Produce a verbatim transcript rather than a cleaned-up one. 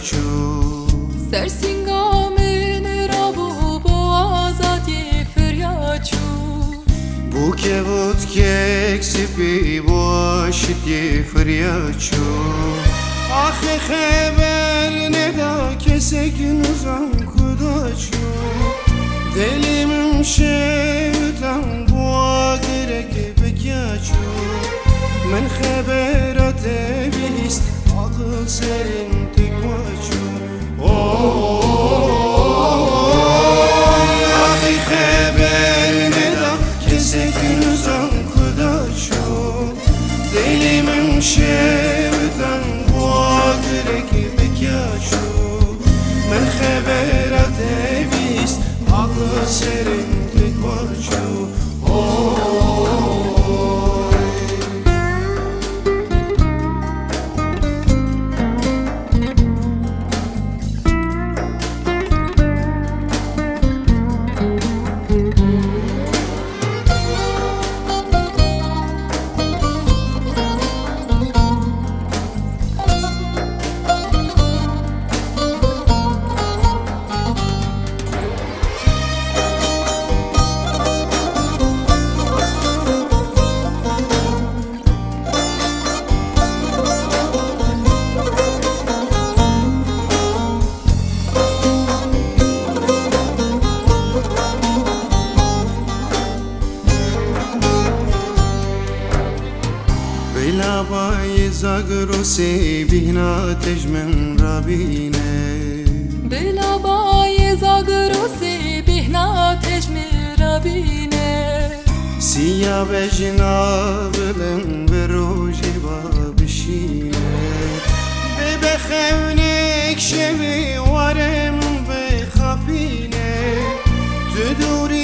فریاچو سرسنگامن رابو با آزادی فریاچو بو که بود که اکسپی باشتی فریاچو آخه خبر ندا کسی که نزم کداچو دلیم شیطان بواقره که بکیاچو من خبرات بیست عقل سرم تکواچو آخی خبر ندا کسی که نزم کداچو دلیم شیطان بواقره که بکیاچو من خبرات بیست عقل سرم تکواچو بلا باي زاغرو سي بهنا تجمن رابينه بلا بای زاگروسی بهنا تجمیر بینه سيا بجنا بلن بروجي بابشينه ببخونك شوي ورم بخابينه تدوري